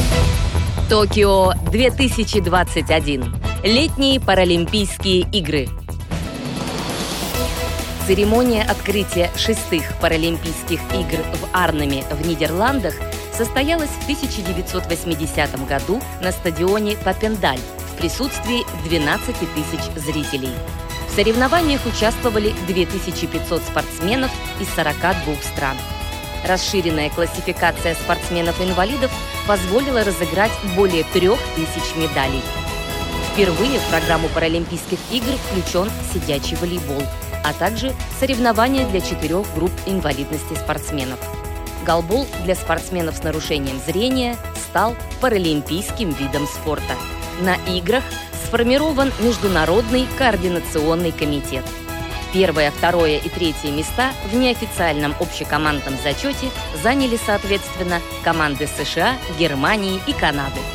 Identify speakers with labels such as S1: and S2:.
S1: Токио 2021. Летние Паралимпийские игры. Церемония открытия 6-х Паралимпийских игр в Арнеме в Нидерландах состоялась в 1980 году на стадионе Папендаль в присутствии 12 тысяч зрителей. В соревнованиях участвовали 2500 спортсменов из 42 стран. Расширенная классификация спортсменов-инвалидов позволила разыграть более 3000 медалей. Впервые в программу Паралимпийских игр включен сидячий волейбол, а также соревнования для 4 групп инвалидности спортсменов. Голбол для спортсменов с нарушением зрения стал паралимпийским видом спорта. На играх сформирован Международный координационный комитет. Первое, второе и третье места в неофициальном общекомандном зачете заняли, соответственно, команды США, Германии и Канады.